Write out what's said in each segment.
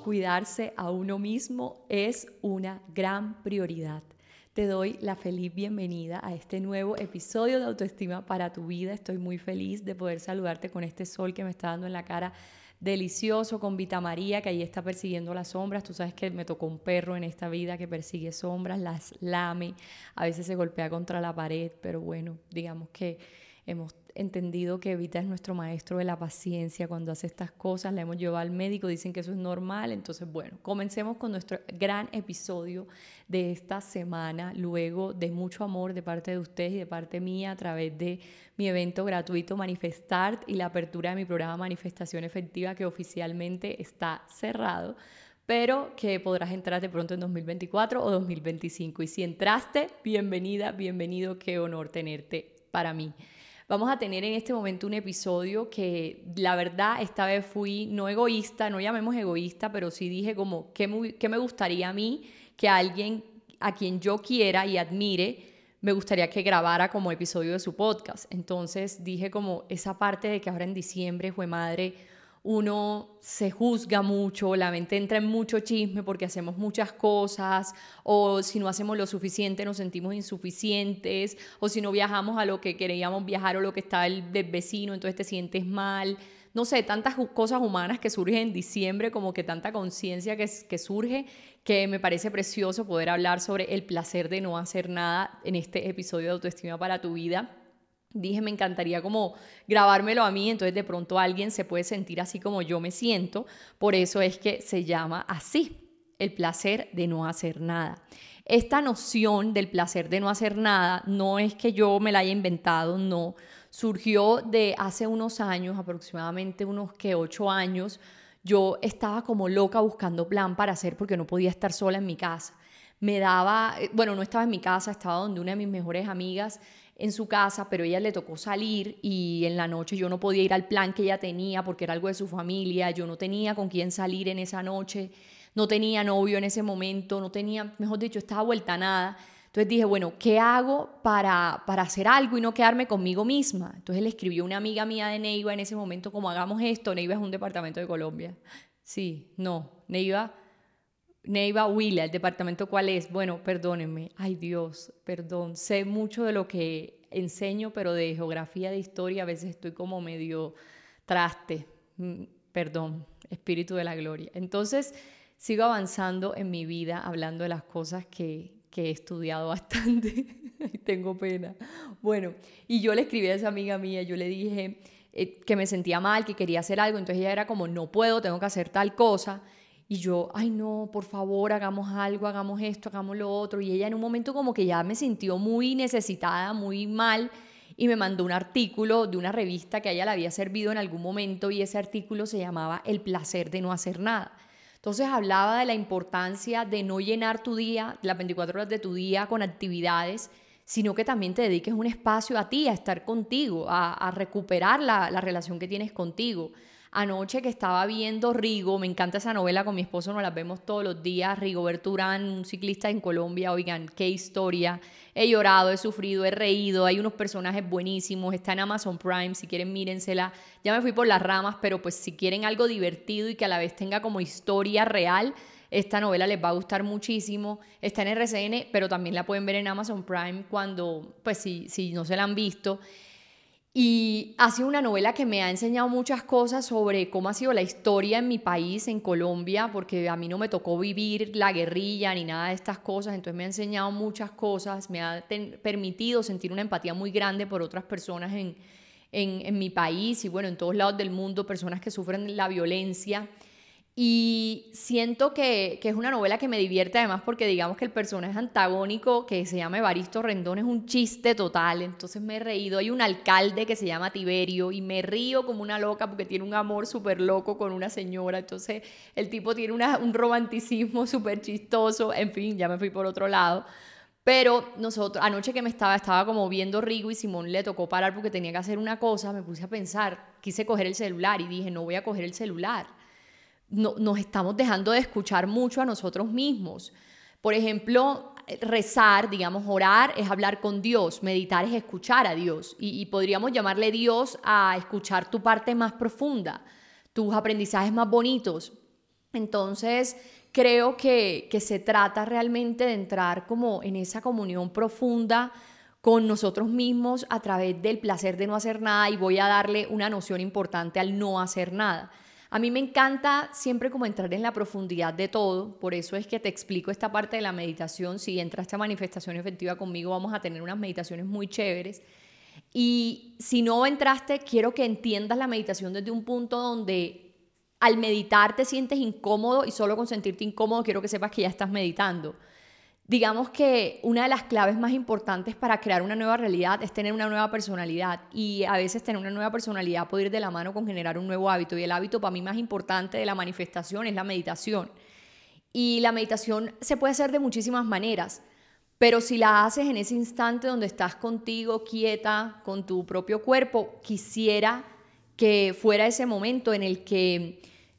cuidarse a uno mismo es una gran prioridad. Te doy la feliz bienvenida a este nuevo episodio de Autoestima para tu vida. Estoy muy feliz de poder saludarte con este sol que me está dando en la cara delicioso, con Vita María, que ahí está persiguiendo las sombras. Tú sabes que me tocó un perro en esta vida que persigue sombras, las lame, a veces se golpea contra la pared, pero bueno, digamos que hemos entendido que Vita es nuestro maestro de la paciencia cuando hace estas cosas, la hemos llevado al médico, dicen que eso es normal. Entonces bueno, comencemos con nuestro gran episodio de esta semana, luego de mucho amor de parte de ustedes y de parte mía a través de mi evento gratuito Manifestart y la apertura de mi programa Manifestación Efectiva, que oficialmente está cerrado, pero que podrás entrar de pronto en 2024 o 2025. Y si entraste, bienvenida, bienvenido, qué honor tenerte para mí. Vamos a tener en este momento un episodio que la verdad esta vez fui no egoísta, no llamemos egoísta, pero sí dije como qué me gustaría a mí que alguien a quien yo quiera y admire, me gustaría que grabara como episodio de su podcast. Entonces dije como esa parte de que ahora en diciembre, jue madre, uno se juzga mucho, la mente entra en mucho chisme porque hacemos muchas cosas, o si no hacemos lo suficiente nos sentimos insuficientes, o si no viajamos a lo que queríamos viajar o lo que está el vecino, entonces te sientes mal. No sé, tantas cosas humanas que surgen en diciembre, como que tanta conciencia que surge, que me parece precioso poder hablar sobre el placer de no hacer nada en este episodio de Autoestima para tu vida. Dije, me encantaría como grabármelo a mí, entonces de pronto alguien se puede sentir así como yo me siento, por eso es que se llama así, el placer de no hacer nada. Esta noción del placer de no hacer nada no es que yo me la haya inventado, no, surgió de hace unos años, aproximadamente unos 8 años, yo estaba como loca buscando plan para hacer porque no podía estar sola en mi casa. Me daba, bueno, no estaba en mi casa, estaba donde una de mis mejores amigas en su casa, pero a ella le tocó salir y en la noche yo no podía ir al plan que ella tenía porque era algo de su familia, yo no tenía con quién salir en esa noche, no tenía novio en ese momento, no tenía, mejor dicho, estaba vuelta a nada. Entonces dije, bueno, ¿qué hago para hacer algo y no quedarme conmigo misma? Entonces le escribió una amiga mía de Neiva en ese momento como hagamos esto. Neiva es un departamento de Colombia. Sí, no, Neiva Huila, ¿el departamento cuál es? Bueno, perdónenme. Ay, Dios, perdón. Sé mucho de lo que enseño, pero de geografía, de historia, a veces estoy como medio traste. Perdón, espíritu de la gloria. Entonces, sigo avanzando en mi vida, hablando de las cosas que he estudiado bastante. Tengo pena. Bueno, y yo le escribí a esa amiga mía, yo le dije que me sentía mal, que quería hacer algo. Entonces ella era como, no puedo, tengo que hacer tal cosa. Y yo, ay no, por favor, hagamos algo, hagamos esto, hagamos lo otro. Y ella en un momento como que ya me sintió muy necesitada, muy mal, y me mandó un artículo de una revista que a ella le había servido en algún momento, y ese artículo se llamaba El placer de no hacer nada. Entonces hablaba de la importancia de no llenar tu día, las 24 horas de tu día con actividades, sino que también te dediques un espacio a ti, a estar contigo, a recuperar la relación que tienes contigo. Anoche que estaba viendo Rigo, me encanta esa novela, con mi esposo nos la vemos todos los días, Rigoberto Urán, un ciclista en Colombia, oigan, qué historia, he llorado, he sufrido, he reído, hay unos personajes buenísimos, está en Amazon Prime, si quieren mírensela, ya me fui por las ramas, pero pues si quieren algo divertido y que a la vez tenga como historia real, esta novela les va a gustar muchísimo, está en RCN, pero también la pueden ver en Amazon Prime cuando, pues si no se la han visto. Y ha sido una novela que me ha enseñado muchas cosas sobre cómo ha sido la historia en mi país, en Colombia, porque a mí no me tocó vivir la guerrilla ni nada de estas cosas, entonces me ha enseñado muchas cosas, me ha permitido sentir una empatía muy grande por otras personas en mi país y bueno, en todos lados del mundo, personas que sufren la violencia. Y siento que es una novela que me divierte además porque digamos que el personaje antagónico que se llama Evaristo Rendón es un chiste total, entonces me he reído. Hay un alcalde que se llama Tiberio y me río como una loca porque tiene un amor súper loco con una señora, entonces el tipo tiene un romanticismo súper chistoso, en fin, ya me fui por otro lado. Pero nosotros, anoche que estaba como viendo Rigo y Simón le tocó parar porque tenía que hacer una cosa, me puse a pensar, quise coger el celular y dije, no voy a coger el celular. No, nos estamos dejando de escuchar mucho a nosotros mismos. Por ejemplo, rezar, digamos, orar es hablar con Dios, meditar es escuchar a Dios y podríamos llamarle Dios a escuchar tu parte más profunda, tus aprendizajes más bonitos. Entonces, creo que se trata realmente de entrar como en esa comunión profunda con nosotros mismos a través del placer de no hacer nada, y voy a darle una noción importante al no hacer nada. A mí me encanta siempre como entrar en la profundidad de todo, por eso es que te explico esta parte de la meditación. Si entraste a manifestación efectiva conmigo, vamos a tener unas meditaciones muy chéveres. Y si no entraste, quiero que entiendas la meditación desde un punto donde al meditar te sientes incómodo, y solo con sentirte incómodo quiero que sepas que ya estás meditando. Digamos que una de las claves más importantes para crear una nueva realidad es tener una nueva personalidad, y a veces tener una nueva personalidad puede ir de la mano con generar un nuevo hábito, y el hábito para mí más importante de la manifestación es la meditación. Y la meditación se puede hacer de muchísimas maneras, pero si la haces en ese instante donde estás contigo, quieta, con tu propio cuerpo, quisiera que fuera ese momento en el que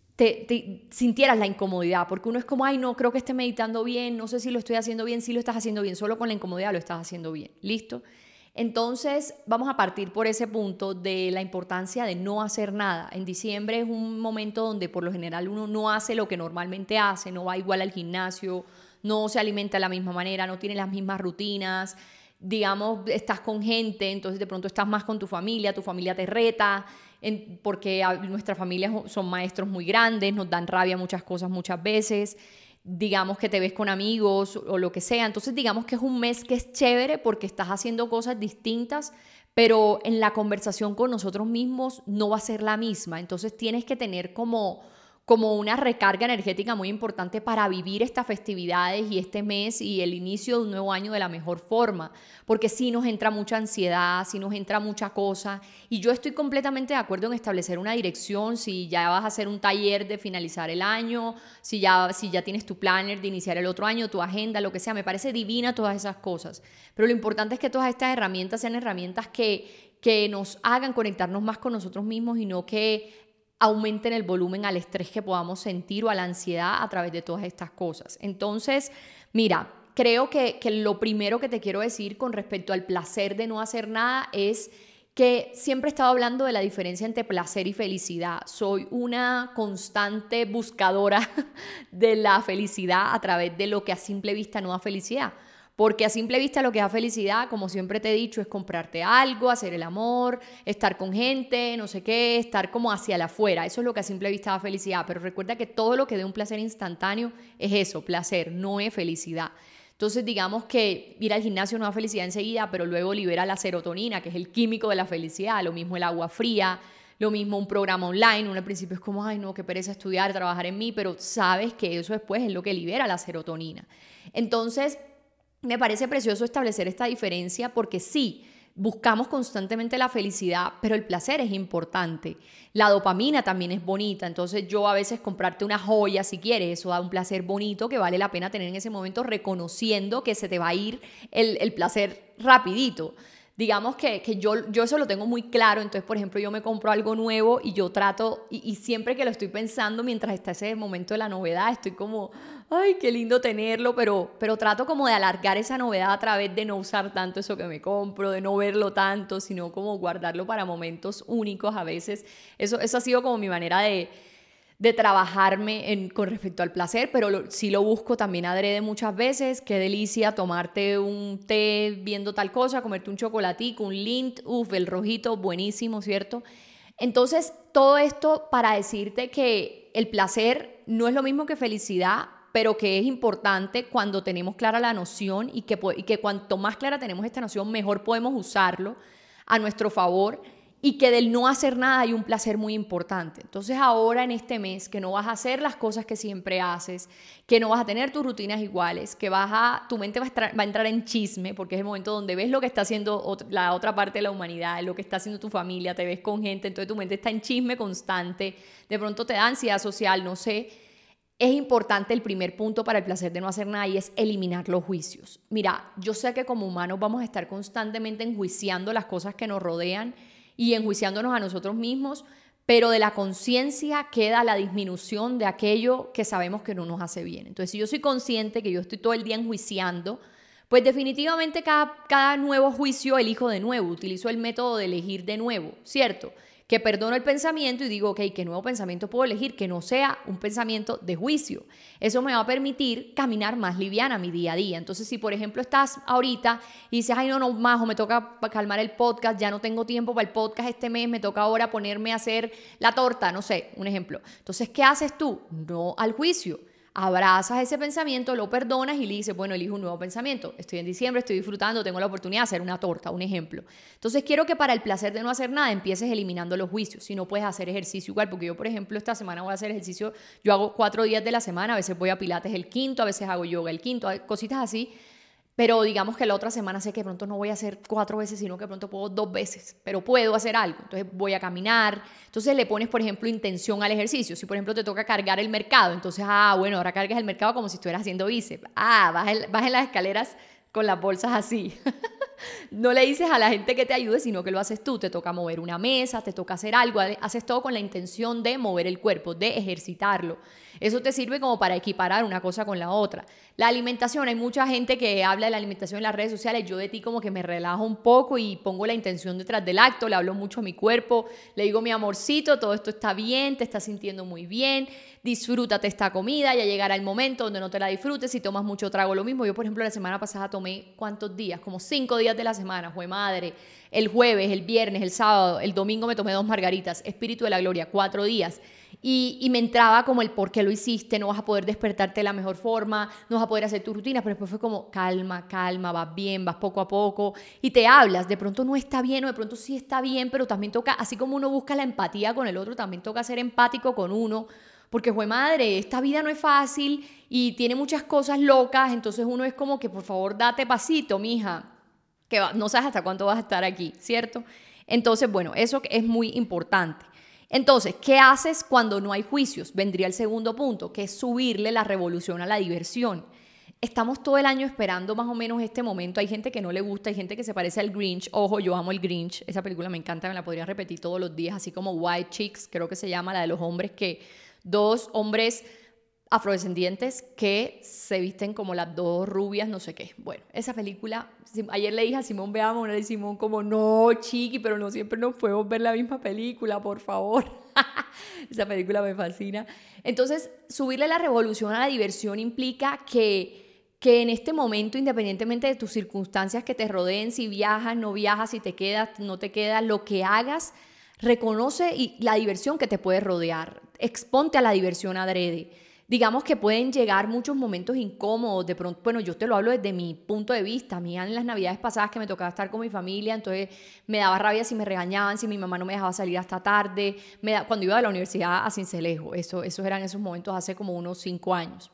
te sintieras la incomodidad, porque uno es como, ay, no, creo que esté meditando bien, no sé si lo estoy haciendo bien. Sí lo estás haciendo bien, solo con la incomodidad lo estás haciendo bien, ¿listo? Entonces vamos a partir por ese punto de la importancia de no hacer nada. En diciembre es un momento donde por lo general uno no hace lo que normalmente hace, no va igual al gimnasio, no se alimenta de la misma manera, no tiene las mismas rutinas, digamos, estás con gente, entonces de pronto estás más con tu familia te reta, porque nuestras familias son maestros muy grandes, nos dan rabia muchas cosas muchas veces, digamos que te ves con amigos o lo que sea. Entonces digamos que es un mes que es chévere porque estás haciendo cosas distintas, pero en la conversación con nosotros mismos no va a ser la misma. Entonces tienes que tener como una recarga energética muy importante para vivir estas festividades y este mes y el inicio de un nuevo año de la mejor forma, porque sí nos entra mucha ansiedad, sí nos entra mucha cosa, y yo estoy completamente de acuerdo en establecer una dirección. Si ya vas a hacer un taller de finalizar el año, si ya tienes tu planner de iniciar el otro año, tu agenda, lo que sea, me parece divina todas esas cosas, pero lo importante es que todas estas herramientas sean herramientas que nos hagan conectarnos más con nosotros mismos, y no que aumenten el volumen al estrés que podamos sentir o a la ansiedad a través de todas estas cosas. Entonces, mira, creo que lo primero que te quiero decir con respecto al placer de no hacer nada es que siempre he estado hablando de la diferencia entre placer y felicidad. Soy una constante buscadora de la felicidad a través de lo que a simple vista no da felicidad. Porque a simple vista lo que da felicidad, como siempre te he dicho, es comprarte algo, hacer el amor, estar con gente, no sé qué, estar como hacia la afuera. Eso es lo que a simple vista da felicidad. Pero recuerda que todo lo que dé un placer instantáneo es eso, placer, no es felicidad. Entonces digamos que ir al gimnasio no da felicidad enseguida, pero luego libera la serotonina, que es el químico de la felicidad. Lo mismo el agua fría, lo mismo un programa online. Uno al principio es como, ay no, qué pereza estudiar, trabajar en mí, pero sabes que eso después es lo que libera la serotonina. Entonces me parece precioso establecer esta diferencia, porque sí, buscamos constantemente la felicidad, pero el placer es importante. La dopamina también es bonita, entonces yo a veces comprarte una joya si quieres, eso da un placer bonito que vale la pena tener en ese momento, reconociendo que se te va a ir el placer rapidito. Digamos que yo eso lo tengo muy claro. Entonces, por ejemplo, yo me compro algo nuevo y yo trato, y siempre que lo estoy pensando, mientras está ese momento de la novedad, estoy como, ay, qué lindo tenerlo, pero trato como de alargar esa novedad a través de no usar tanto eso que me compro, de no verlo tanto, sino como guardarlo para momentos únicos a veces. Eso ha sido como mi manera de trabajarme con respecto al placer, pero sí lo busco también adrede muchas veces. Qué delicia tomarte un té viendo tal cosa, comerte un chocolatico, un Lindt, el rojito, buenísimo, ¿cierto? Entonces, todo esto para decirte que el placer no es lo mismo que felicidad, pero que es importante cuando tenemos clara la noción, y que cuanto más clara tenemos esta noción, mejor podemos usarlo a nuestro favor, y que del no hacer nada hay un placer muy importante. Entonces ahora en este mes que no vas a hacer las cosas que siempre haces, que no vas a tener tus rutinas iguales, que tu mente va a entrar en chisme, porque es el momento donde ves lo que está haciendo la otra parte de la humanidad, lo que está haciendo tu familia, te ves con gente, entonces tu mente está en chisme constante, de pronto te da ansiedad social, no sé. Es importante el primer punto para el placer de no hacer nada, y es eliminar los juicios. Mira, yo sé que como humanos vamos a estar constantemente enjuiciando las cosas que nos rodean y enjuiciándonos a nosotros mismos, pero de la conciencia queda la disminución de aquello que sabemos que no nos hace bien. Entonces, si yo soy consciente que yo estoy todo el día enjuiciando, pues definitivamente cada nuevo juicio elijo de nuevo, utilizo el método de elegir de nuevo, ¿cierto? que perdono el pensamiento y digo, ok, ¿qué nuevo pensamiento puedo elegir? Que no sea un pensamiento de juicio. Eso me va a permitir caminar más liviana mi día a día. Entonces, si por ejemplo estás ahorita y dices, ay, no, Majo, me toca calmar el podcast, ya no tengo tiempo para el podcast este mes, me toca ahora ponerme a hacer la torta, no sé, un ejemplo. Entonces, ¿qué haces tú? No al juicio. Abrazas ese pensamiento, lo perdonas y le dices, bueno, elijo un nuevo pensamiento. Estoy en diciembre, estoy disfrutando, tengo la oportunidad de hacer una torta, un ejemplo. Entonces quiero que para el placer de no hacer nada empieces eliminando los juicios. Si no puedes hacer ejercicio igual, porque yo, por ejemplo, esta semana voy a hacer ejercicio, yo hago 4 días de la semana, a veces voy a pilates el quinto, a veces hago yoga el quinto, cositas así. Pero digamos que la otra semana sé que de pronto no voy a hacer 4 veces, sino que de pronto puedo 2 veces, pero puedo hacer algo. Entonces voy a caminar. Entonces le pones, por ejemplo, intención al ejercicio. Si, por ejemplo, te toca cargar el mercado, entonces, bueno, ahora cargas el mercado como si estuvieras haciendo bíceps. Vas en las escaleras con las bolsas así. No le dices a la gente que te ayude, sino que lo haces tú. Te toca mover una mesa, te toca hacer algo. Haces todo con la intención de mover el cuerpo, de ejercitarlo. Eso te sirve como para equiparar una cosa con la otra. La alimentación, hay mucha gente que habla de la alimentación en las redes sociales. Yo de ti como que me relajo un poco y pongo la intención detrás del acto. Le hablo mucho a mi cuerpo. Le digo, mi amorcito, todo esto está bien, te estás sintiendo muy bien. Disfrútate esta comida. Ya llegará el momento donde no te la disfrutes. Si tomas mucho trago, lo mismo. Yo, por ejemplo, la semana pasada tomé, ¿cuántos días? Como 5 días de la semana. Jue madre. El jueves, el viernes, el sábado, el domingo me tomé 2 margaritas. Espíritu de la gloria, 4 días. Y me entraba como el por qué lo hiciste, no vas a poder despertarte de la mejor forma, no vas a poder hacer tu rutina, pero después fue como calma, vas bien, vas poco a poco y te hablas, de pronto no está bien o de pronto sí está bien, pero también toca, así como uno busca la empatía con el otro, también toca ser empático con uno, porque jue madre, esta vida no es fácil y tiene muchas cosas locas, entonces uno es como que por favor date pasito, mija, que no sabes hasta cuánto vas a estar aquí, ¿cierto? Entonces, bueno, eso es muy importante. Entonces, ¿qué haces cuando no hay juicios? Vendría el segundo punto, que es subirle la revolución a la diversión. Estamos todo el año esperando más o menos este momento. Hay gente que no le gusta, hay gente que se parece al Grinch. Ojo, yo amo el Grinch. Esa película me encanta, me la podría repetir todos los días, así como White Chicks, creo que se llama, la de los hombres que 2 hombres afrodescendientes que se visten como las 2 rubias, no sé qué. Bueno, esa película, ayer le dije a Simón, veamos, una de Simón como, no, chiqui, pero no siempre nos podemos ver la misma película, por favor. Esa película me fascina. Entonces, subirle la revolución a la diversión implica que en este momento, independientemente de tus circunstancias que te rodeen, si viajas, no viajas, si te quedas, no te quedas, lo que hagas, reconoce la diversión que te puede rodear. Exponte a la diversión adrede. Digamos que pueden llegar muchos momentos incómodos, de pronto, bueno, yo te lo hablo desde mi punto de vista, a mí en las navidades pasadas que me tocaba estar con mi familia, entonces me daba rabia si me regañaban, si mi mamá no me dejaba salir hasta tarde, cuando iba de la universidad a Sincelejo, esos eran esos momentos hace como unos 5 años.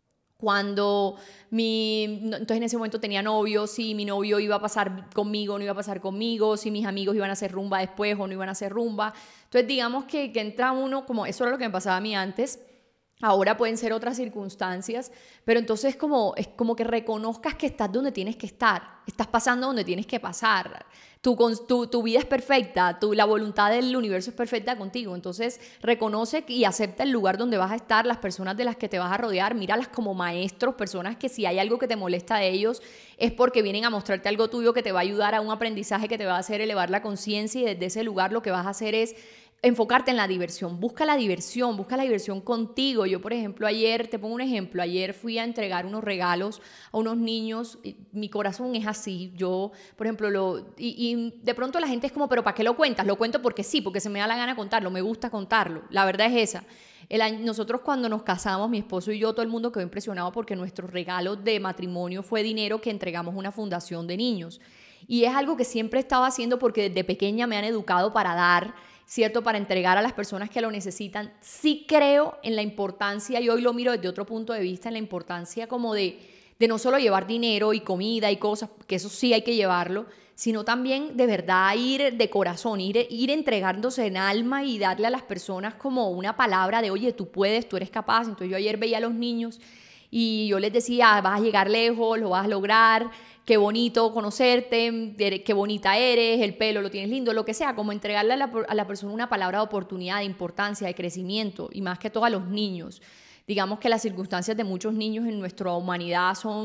Entonces en ese momento tenía novio, si mi novio iba a pasar conmigo, no iba a pasar conmigo, si mis amigos iban a hacer rumba después o no iban a hacer rumba, entonces digamos que entra uno, como eso era lo que me pasaba a mí antes. Ahora pueden ser otras circunstancias, pero entonces es como que reconozcas que estás donde tienes que estar, estás pasando donde tienes que pasar, tu vida es perfecta, la voluntad del universo es perfecta contigo, entonces reconoce y acepta el lugar donde vas a estar, las personas de las que te vas a rodear, míralas como maestros, personas que si hay algo que te molesta de ellos es porque vienen a mostrarte algo tuyo que te va a ayudar a un aprendizaje que te va a hacer elevar la conciencia y desde ese lugar lo que vas a hacer es enfocarte en la diversión, busca la diversión contigo. Yo, por ejemplo, te pongo un ejemplo, ayer fui a entregar unos regalos a unos niños, mi corazón es así, yo, por ejemplo, y de pronto la gente es como, pero ¿para qué lo cuentas? Lo cuento porque sí, porque se me da la gana contarlo, me gusta contarlo, la verdad es esa. Nosotros cuando nos casamos, mi esposo y yo, todo el mundo quedó impresionado porque nuestro regalo de matrimonio fue dinero que entregamos a una fundación de niños. Y es algo que siempre he estado haciendo porque desde pequeña me han educado para dar, ¿cierto? Para entregar a las personas que lo necesitan. Sí creo en la importancia, y hoy lo miro desde otro punto de vista, en la importancia como de no solo llevar dinero y comida y cosas, que eso sí hay que llevarlo, sino también de verdad ir de corazón, ir entregándose en alma y darle a las personas como una palabra de, oye, tú puedes, tú eres capaz. Entonces yo ayer veía a los niños y yo les decía, vas a llegar lejos, lo vas a lograr, qué bonito conocerte, qué bonita eres, el pelo lo tienes lindo, lo que sea, como entregarle a la persona una palabra de oportunidad, de importancia, de crecimiento, y más que todo a los niños. Digamos que las circunstancias de muchos niños en nuestra humanidad son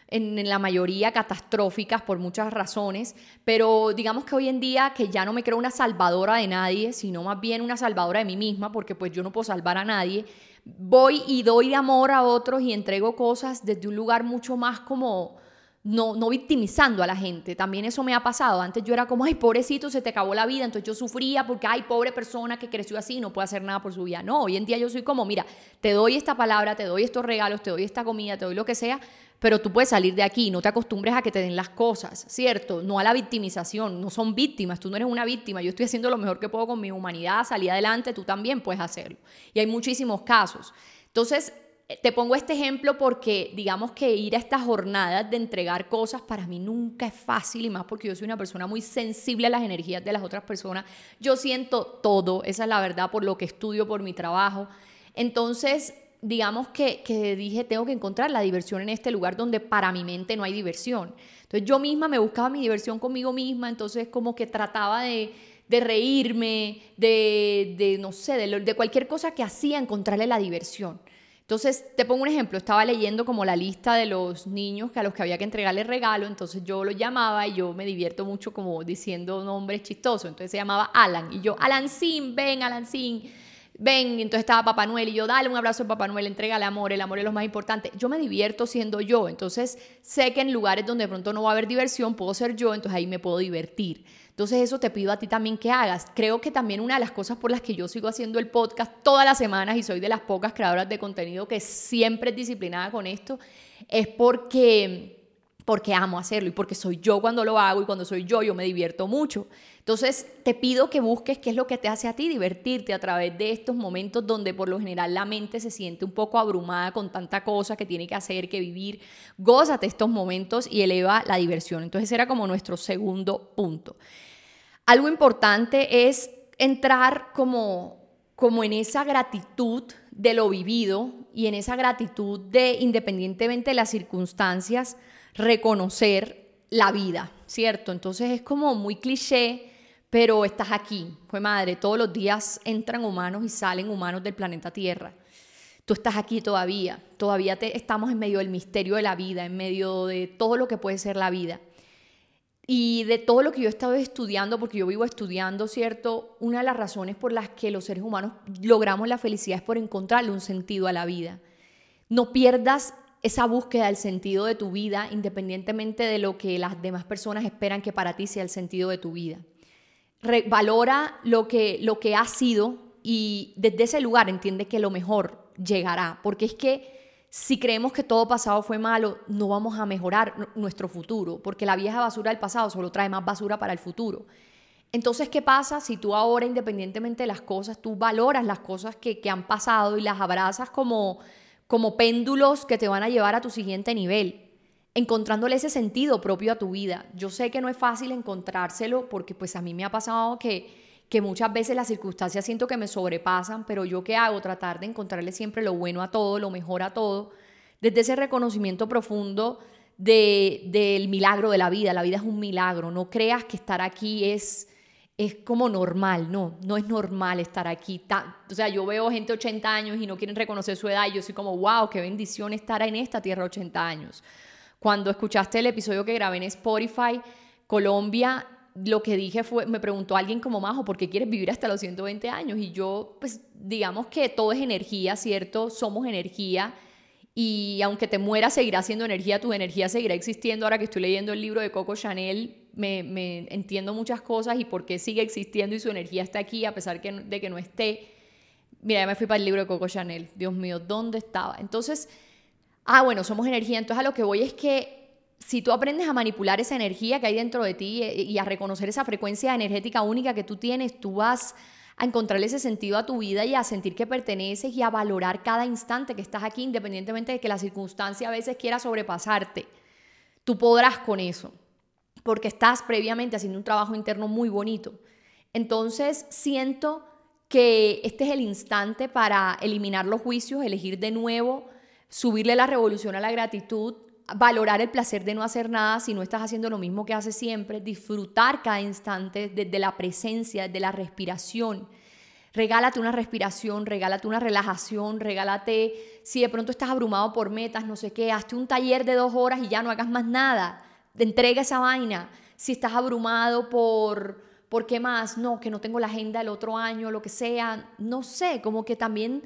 en la mayoría catastróficas por muchas razones, pero digamos que hoy en día que ya no me creo una salvadora de nadie, sino más bien una salvadora de mí misma, porque pues yo no puedo salvar a nadie, voy y doy amor a otros y entrego cosas desde un lugar mucho más como no victimizando a la gente. También eso me ha pasado. Antes yo era como, ay, pobrecito, se te acabó la vida. Entonces yo sufría porque, ay, pobre persona que creció así, no puede hacer nada por su vida. No, hoy en día yo soy como, mira, te doy esta palabra, te doy estos regalos, te doy esta comida, te doy lo que sea, pero tú puedes salir de aquí. No te acostumbres a que te den las cosas, ¿cierto? No a la victimización. No son víctimas. Tú no eres una víctima. Yo estoy haciendo lo mejor que puedo con mi humanidad, salí adelante, tú también puedes hacerlo. Y hay muchísimos casos. Entonces, te pongo este ejemplo porque digamos que ir a estas jornadas de entregar cosas para mí nunca es fácil, y más porque yo soy una persona muy sensible a las energías de las otras personas. Yo siento todo, esa es la verdad, por lo que estudio, por mi trabajo. Entonces, digamos que dije, tengo que encontrar la diversión en este lugar donde para mi mente no hay diversión. Entonces yo misma me buscaba mi diversión conmigo misma, entonces como que trataba de reírme, no sé, de cualquier cosa que hacía, encontrarle la diversión. Entonces, te pongo un ejemplo, estaba leyendo como la lista de los niños a los que había que entregarles regalo, entonces yo los llamaba y yo me divierto mucho como diciendo nombres chistosos, entonces se llamaba Alan, y yo, Alancín, ven, Alancín, ven, y entonces estaba Papá Noel, y yo, dale un abrazo a Papá Noel, entrégale amor, el amor es lo más importante. Yo me divierto siendo yo, entonces sé que en lugares donde de pronto no va a haber diversión, puedo ser yo, entonces ahí me puedo divertir. Entonces eso te pido a ti también que hagas. Creo que también una de las cosas por las que yo sigo haciendo el podcast todas las semanas y soy de las pocas creadoras de contenido que siempre es disciplinada con esto, es porque amo hacerlo y porque soy yo cuando lo hago, y cuando soy yo me divierto mucho. Entonces te pido que busques qué es lo que te hace a ti divertirte a través de estos momentos donde por lo general la mente se siente un poco abrumada con tanta cosa que tiene que hacer, que vivir. Gózate estos momentos y eleva la diversión. Entonces era como nuestro segundo punto. Algo importante es entrar como en esa gratitud de lo vivido y en esa gratitud de, independientemente de las circunstancias, reconocer la vida, ¿cierto? Entonces es como muy cliché, pero estás aquí. Pues madre, todos los días entran humanos y salen humanos del planeta Tierra. Tú estás aquí todavía estamos en medio del misterio de la vida, en medio de todo lo que puede ser la vida. Y de todo lo que yo he estado estudiando, porque yo vivo estudiando, ¿cierto? Una de las razones por las que los seres humanos logramos la felicidad es por encontrarle un sentido a la vida. No pierdas esa búsqueda del sentido de tu vida, independientemente de lo que las demás personas esperan que para ti sea el sentido de tu vida. Valora lo que has sido y desde ese lugar entiende que lo mejor llegará, porque es que si creemos que todo pasado fue malo, no vamos a mejorar nuestro futuro, porque la vieja basura del pasado solo trae más basura para el futuro. Entonces, ¿qué pasa si tú ahora, independientemente de las cosas, tú valoras las cosas que han pasado y las abrazas como péndulos que te van a llevar a tu siguiente nivel, encontrándole ese sentido propio a tu vida? Yo sé que no es fácil encontrárselo porque pues a mí me ha pasado que muchas veces las circunstancias siento que me sobrepasan, pero ¿yo qué hago? Tratar de encontrarle siempre lo bueno a todo, lo mejor a todo, desde ese reconocimiento profundo del milagro de la vida. La vida es un milagro. No creas que estar aquí es como normal. No es normal estar aquí. O sea, yo veo gente de 80 años y no quieren reconocer su edad y yo soy como, wow, qué bendición estar en esta tierra de 80 años. Cuando escuchaste el episodio que grabé en Spotify, Colombia, lo que dije fue, me preguntó alguien como, Majo, ¿por qué quieres vivir hasta los 120 años? Y yo, pues, digamos que todo es energía, ¿cierto? Somos energía y aunque te mueras seguirá siendo energía, tu energía seguirá existiendo. Ahora que estoy leyendo el libro de Coco Chanel, me entiendo muchas cosas y por qué sigue existiendo y su energía está aquí a pesar de que no esté. Mira, ya me fui para el libro de Coco Chanel. Dios mío, ¿dónde estaba? Entonces, bueno, somos energía. Entonces a lo que voy es que si tú aprendes a manipular esa energía que hay dentro de ti y a reconocer esa frecuencia energética única que tú tienes, tú vas a encontrarle ese sentido a tu vida y a sentir que perteneces y a valorar cada instante que estás aquí, independientemente de que la circunstancia a veces quiera sobrepasarte. Tú podrás con eso, porque estás previamente haciendo un trabajo interno muy bonito. Entonces siento que este es el instante para eliminar los juicios, elegir de nuevo, subirle la revolución a la gratitud, valorar el placer de no hacer nada si no estás haciendo lo mismo que haces siempre, disfrutar cada instante desde la presencia, desde la respiración, Regálate una respiración, regálate una relajación, regálate, si de pronto estás abrumado por metas, no sé qué, hazte un taller de 2 horas y ya no hagas más nada. Entrega esa vaina. Si estás abrumado ¿por qué más? No, que no tengo la agenda el otro año, lo que sea. No sé, como que también,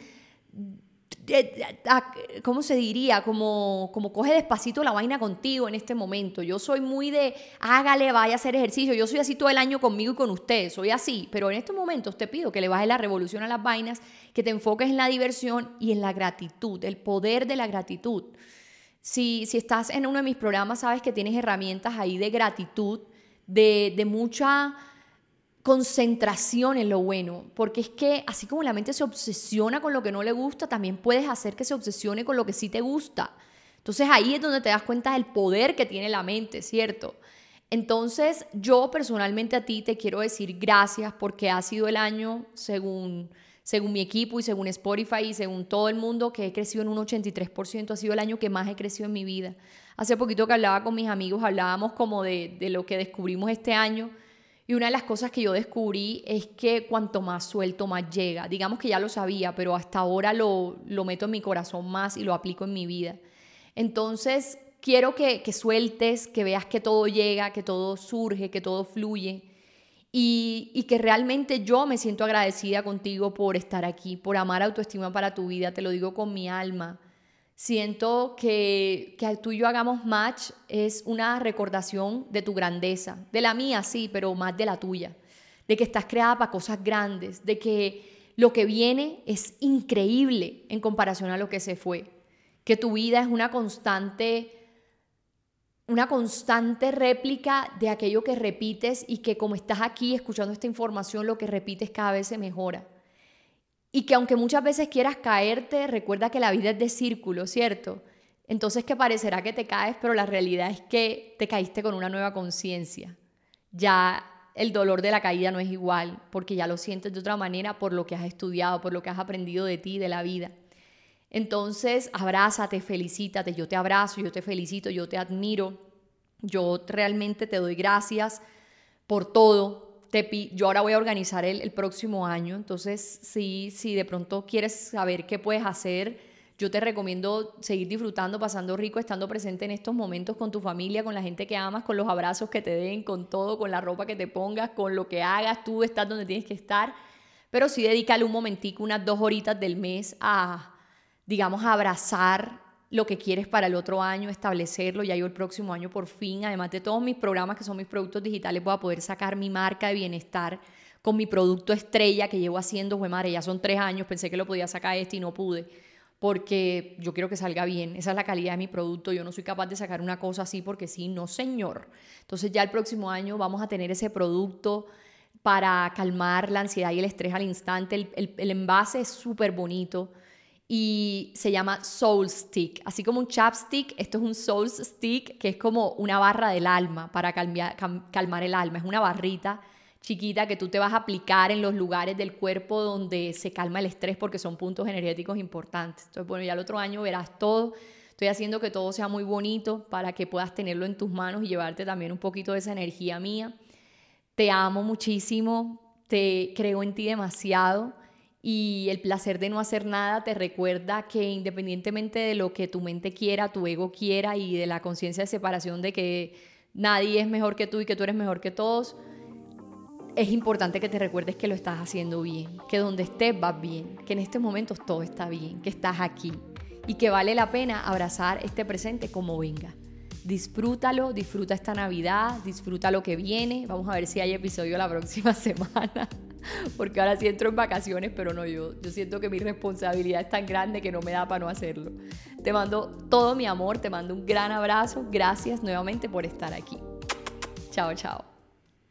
¿cómo se diría? Como coge despacito la vaina contigo en este momento. Yo soy muy de, hágale, vaya a hacer ejercicio. Yo soy así todo el año conmigo y con usted, soy así. Pero en estos momentos te pido que le bajes la revolución a las vainas, que te enfoques en la diversión y en la gratitud, el poder de la gratitud. Si estás en uno de mis programas, sabes que tienes herramientas ahí de gratitud, de mucha concentración en lo bueno, porque es que así como la mente se obsesiona con lo que no le gusta, también puedes hacer que se obsesione con lo que sí te gusta. Entonces ahí es donde te das cuenta del poder que tiene la mente, ¿cierto? Entonces yo personalmente a ti te quiero decir gracias porque ha sido el año, según mi equipo y según Spotify y según todo el mundo, que he crecido en un 83%, ha sido el año que más he crecido en mi vida. Hace poquito que hablaba con mis amigos, hablábamos como de lo que descubrimos este año. Y una de las cosas que yo descubrí es que cuanto más suelto, más llega. Digamos que ya lo sabía, pero hasta ahora lo meto en mi corazón más y lo aplico en mi vida. Entonces, quiero que sueltes, que veas que todo llega, que todo surge, que todo fluye. Y que realmente yo me siento agradecida contigo por estar aquí, por amar Autoestima para tu vida. Te lo digo con mi alma. Siento que tú y yo hagamos match es una recordación de tu grandeza, de la mía sí, pero más de la tuya, de que estás creada para cosas grandes, de que lo que viene es increíble en comparación a lo que se fue, que tu vida es una constante réplica de aquello que repites y que como estás aquí escuchando esta información, lo que repites cada vez se mejora. Y que aunque muchas veces quieras caerte, recuerda que la vida es de círculo, ¿cierto? Entonces que parecerá que te caes, pero la realidad es que te caíste con una nueva conciencia. Ya el dolor de la caída no es igual, porque ya lo sientes de otra manera por lo que has estudiado, por lo que has aprendido de ti, de la vida. Entonces, abrázate, felicítate, yo te abrazo, yo te felicito, yo te admiro, yo realmente te doy gracias por todo. Yo ahora voy a organizar el próximo año, entonces si de pronto quieres saber qué puedes hacer, yo te recomiendo seguir disfrutando, pasando rico, estando presente en estos momentos con tu familia, con la gente que amas, con los abrazos que te den, con todo, con la ropa que te pongas, con lo que hagas, tú estás donde tienes que estar, pero sí dedícale un momentico, unas 2 horitas del mes a, digamos, a abrazar lo que quieres para el otro año, establecerlo. Ya yo el próximo año por fin, además de todos mis programas que son mis productos digitales, voy a poder sacar mi marca de bienestar con mi producto estrella que llevo haciendo, madre, ya son 3 años, pensé que lo podía sacar y no pude, porque yo quiero que salga bien, esa es la calidad de mi producto, yo no soy capaz de sacar una cosa así porque sí, no señor. Entonces ya el próximo año vamos a tener ese producto para calmar la ansiedad y el estrés al instante, el envase es súper bonito, y se llama Soul Stick. Así como un chapstick, esto es un Soul Stick, que es como una barra del alma para calmar el alma. Es una barrita chiquita que tú te vas a aplicar en los lugares del cuerpo donde se calma el estrés porque son puntos energéticos importantes. Entonces, bueno, ya el otro año verás todo. Estoy haciendo que todo sea muy bonito para que puedas tenerlo en tus manos y llevarte también un poquito de esa energía mía. Te amo muchísimo, te creo en ti demasiado. Y el placer de no hacer nada te recuerda que independientemente de lo que tu mente quiera, tu ego quiera y de la conciencia de separación de que nadie es mejor que tú y que tú eres mejor que todos, es importante que te recuerdes que lo estás haciendo bien, que donde estés vas bien, que en estos momentos todo está bien, que estás aquí y que vale la pena abrazar este presente como venga. Disfrútalo, disfruta esta Navidad, disfruta lo que viene. Vamos a ver si hay episodio la próxima semana, porque ahora sí entro en vacaciones, pero no, yo siento que mi responsabilidad es tan grande que no me da para no hacerlo. Te mando todo mi amor, te mando un gran abrazo. Gracias nuevamente por estar aquí. Chao, chao.